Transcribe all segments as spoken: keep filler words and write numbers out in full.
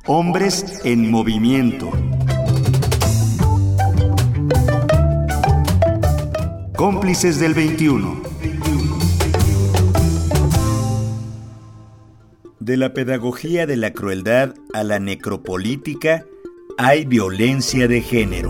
Hombres en movimiento. Cómplices del veintiuno. De la pedagogía de la crueldad a la necropolítica, hay violencia de género.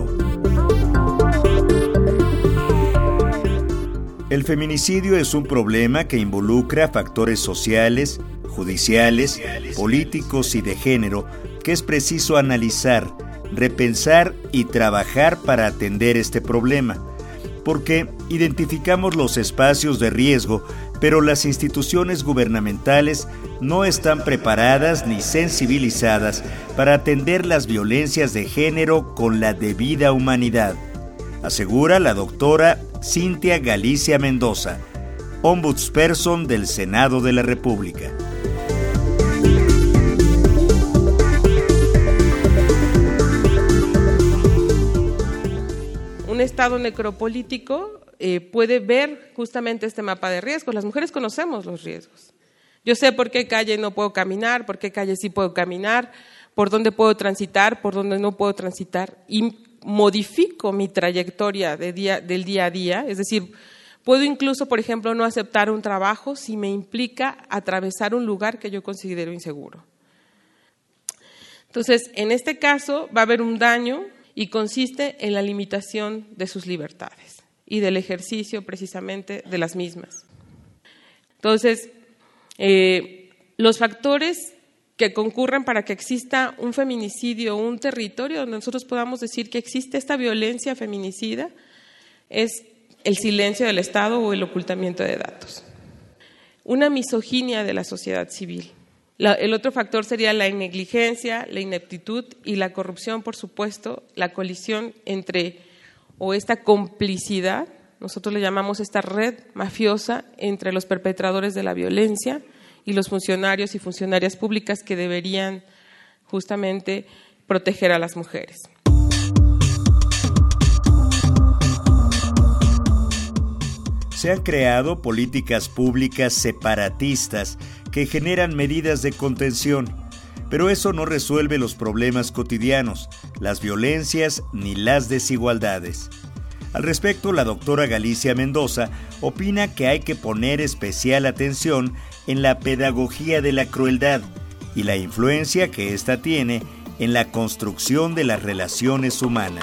El feminicidio es un problema que involucra factores sociales, judiciales, políticos y de género que es preciso analizar, repensar y trabajar para atender este problema, porque identificamos los espacios de riesgo, pero las instituciones gubernamentales no están preparadas ni sensibilizadas para atender las violencias de género con la debida humanidad, asegura la doctora Cintia Galicia Mendoza, Ombudsperson del Senado de la República. Un Estado necropolítico eh, puede ver justamente este mapa de riesgos. Las mujeres conocemos los riesgos. Yo sé por qué calle no puedo caminar, por qué calle sí puedo caminar, por dónde puedo transitar, por dónde no puedo transitar, y modifico mi trayectoria de día, del día a día. Es decir, puedo incluso, por ejemplo, no aceptar un trabajo si me implica atravesar un lugar que yo considero inseguro. Entonces, en este caso va a haber un daño y consiste en la limitación de sus libertades y del ejercicio precisamente de las mismas. Entonces, eh, los factores que concurren para que exista un feminicidio, un territorio donde nosotros podamos decir que existe esta violencia feminicida, es el silencio del Estado o el ocultamiento de datos. Una misoginia de la sociedad civil. La, el otro factor sería la negligencia, la ineptitud y la corrupción, por supuesto, la colisión entre, o esta complicidad, nosotros le llamamos esta red mafiosa entre los perpetradores de la violencia y los funcionarios y funcionarias públicas que deberían justamente proteger a las mujeres. Se han creado políticas públicas separatistas que generan medidas de contención, pero eso no resuelve los problemas cotidianos, las violencias ni las desigualdades. Al respecto, la doctora Galicia Mendoza opina que hay que poner especial atención en la pedagogía de la crueldad y la influencia que ésta tiene en la construcción de las relaciones humanas.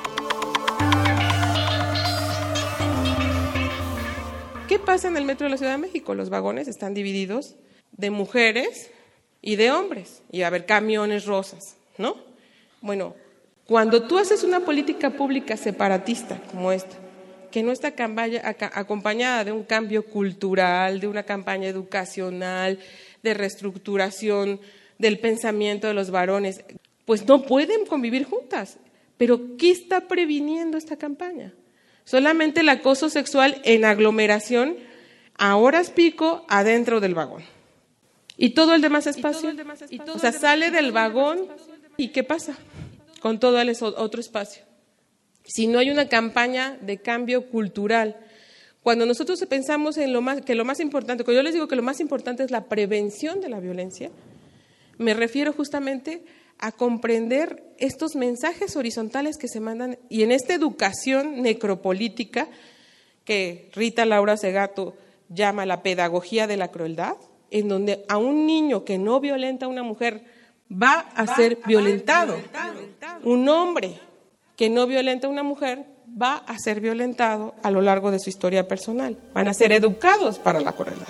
¿Qué pasa en el metro de la Ciudad de México? Los vagones están divididos de mujeres y de hombres, y va a haber camiones rosas, ¿no? Bueno, cuando tú haces una política pública separatista como esta, que no está acompañada de un cambio cultural, de una campaña educacional, de reestructuración del pensamiento de los varones, pues no pueden convivir juntas. Pero ¿qué está previniendo esta campaña? Solamente el acoso sexual en aglomeración a horas pico adentro del vagón. ¿Y todo el demás espacio? El demás espacio? O sea, sale del vagón y ¿qué pasa con todo el otro espacio? Si no hay una campaña de cambio cultural. Cuando nosotros pensamos en lo más, que lo más importante, cuando yo les digo que lo más importante es la prevención de la violencia, me refiero justamente a comprender estos mensajes horizontales que se mandan, y en esta educación necropolítica que Rita Laura Segato llama la pedagogía de la crueldad, en donde a un niño que no violenta a una mujer va a ser violentado. Un hombre que no violenta a una mujer va a ser violentado a lo largo de su historia personal. Van a ser educados para la crueldad.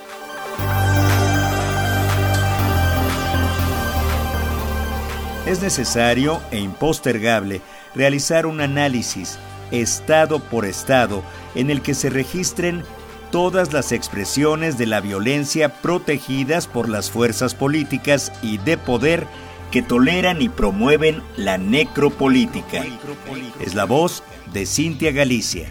Es necesario e impostergable realizar un análisis, estado por estado, en el que se registren todas las expresiones de la violencia protegidas por las fuerzas políticas y de poder que toleran y promueven la necropolítica. Es la voz de Cintia Galicia.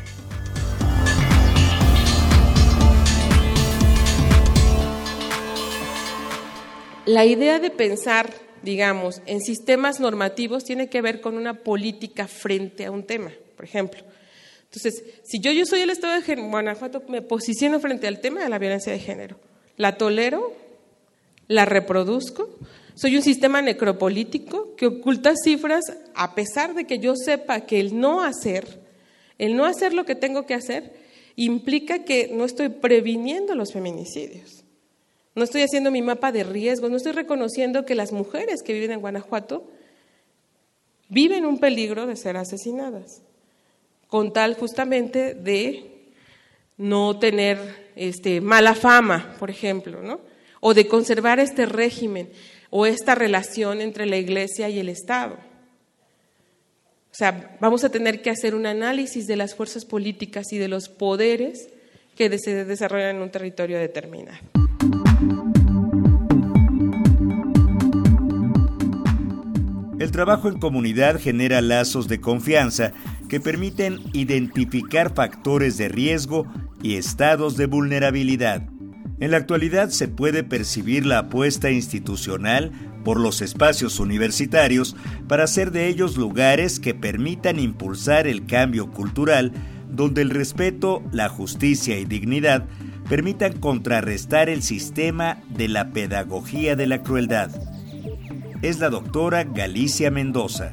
La idea de pensar, digamos, en sistemas normativos tiene que ver con una política frente a un tema, por ejemplo. Entonces, si yo, yo soy el Estado de Guanajuato, me posiciono frente al tema de la violencia de género. La tolero, la reproduzco, Soy un sistema necropolítico que oculta cifras a pesar de que yo sepa que el no hacer, el no hacer lo que tengo que hacer, implica que no estoy previniendo los feminicidios. No estoy haciendo mi mapa de riesgos, no estoy reconociendo que las mujeres que viven en Guanajuato viven un peligro de ser asesinadas, con tal justamente de no tener este, mala fama, por ejemplo, ¿no? O de conservar este régimen o esta relación entre la Iglesia y el Estado. O sea, vamos a tener que hacer un análisis de las fuerzas políticas y de los poderes que se desarrollan en un territorio determinado. El trabajo en comunidad genera lazos de confianza que permiten identificar factores de riesgo y estados de vulnerabilidad. En la actualidad se puede percibir la apuesta institucional por los espacios universitarios para hacer de ellos lugares que permitan impulsar el cambio cultural, donde el respeto, la justicia y dignidad permitan contrarrestar el sistema de la pedagogía de la crueldad. Es la doctora Galicia Mendoza.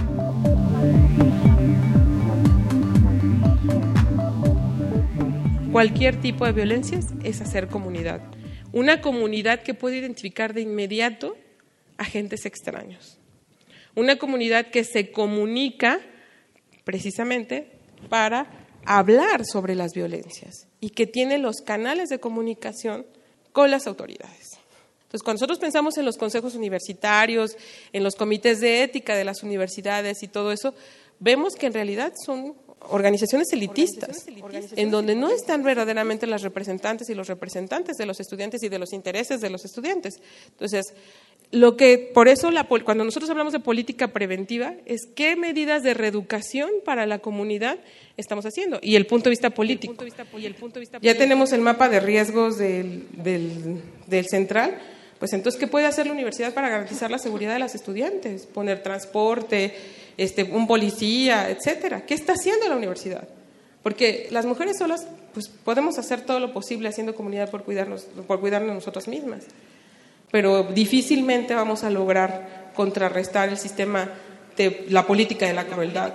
Cualquier tipo de violencias es hacer comunidad. Una comunidad que puede identificar de inmediato agentes extraños. Una comunidad que se comunica precisamente para hablar sobre las violencias y que tiene los canales de comunicación con las autoridades. Entonces, cuando nosotros pensamos en los consejos universitarios, en los comités de ética de las universidades y todo eso, vemos que en realidad son organizaciones elitistas, organizaciones elitistas en donde no están verdaderamente las representantes y los representantes de los estudiantes y de los intereses de los estudiantes. Entonces, lo que por eso la, cuando nosotros hablamos de política preventiva es qué medidas de reeducación para la comunidad estamos haciendo y el punto de vista político. El punto de vista político. Y el punto de vista político. Ya tenemos el mapa de riesgos del, del, del central. Pues entonces, ¿qué puede hacer la universidad para garantizar la seguridad de las estudiantes? Poner transporte, este, un policía, etcétera. ¿Qué está haciendo la universidad? Porque las mujeres solas, pues podemos hacer todo lo posible haciendo comunidad por cuidarnos, por cuidarnos nosotras mismas. Pero difícilmente vamos a lograr contrarrestar el sistema de la política de la crueldad.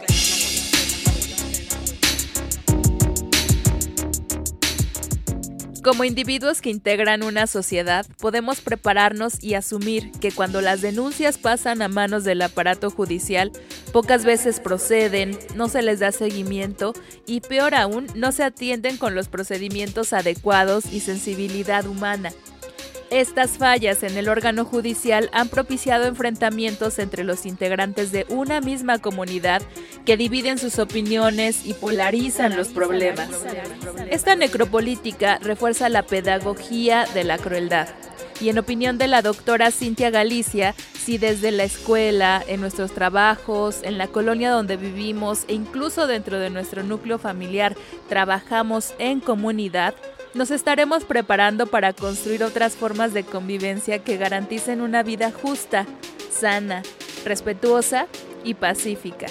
Como individuos que integran una sociedad, podemos prepararnos y asumir que cuando las denuncias pasan a manos del aparato judicial, pocas veces proceden, no se les da seguimiento y, peor aún, no se atienden con los procedimientos adecuados y sensibilidad humana. Estas fallas en el órgano judicial han propiciado enfrentamientos entre los integrantes de una misma comunidad que dividen sus opiniones y polarizan los problemas. Esta necropolítica refuerza la pedagogía de la crueldad. Y en opinión de la doctora Cintia Galicia, si desde la escuela, en nuestros trabajos, en la colonia donde vivimos e incluso dentro de nuestro núcleo familiar trabajamos en comunidad, nos estaremos preparando para construir otras formas de convivencia que garanticen una vida justa, sana, respetuosa y pacífica.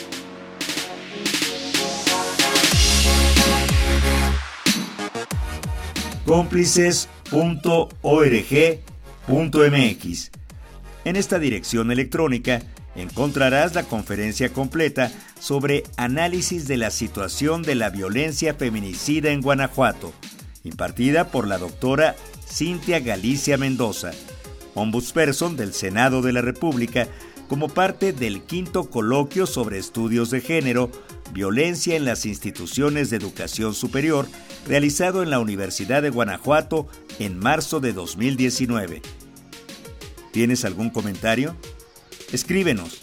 cómplices punto org punto m x. En esta dirección electrónica encontrarás la conferencia completa sobre análisis de la situación de la violencia feminicida en Guanajuato, impartida por la doctora Cintia Galicia Mendoza, ombudsperson del Senado de la República, como parte del quinto coloquio sobre estudios de género, violencia en las instituciones de educación superior, realizado en la Universidad de Guanajuato en marzo de dos mil diecinueve. ¿Tienes algún comentario? Escríbenos.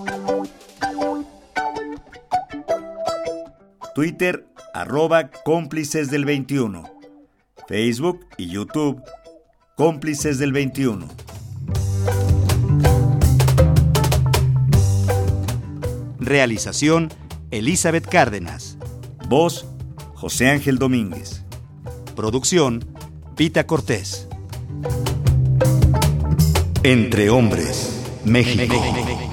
Twitter, arroba cómplices del veintiuno. Facebook y YouTube, Cómplices del veintiuno. Realización, Elizabeth Cárdenas. Voz, José Ángel Domínguez. Producción, Pita Cortés. Entre Hombres, México.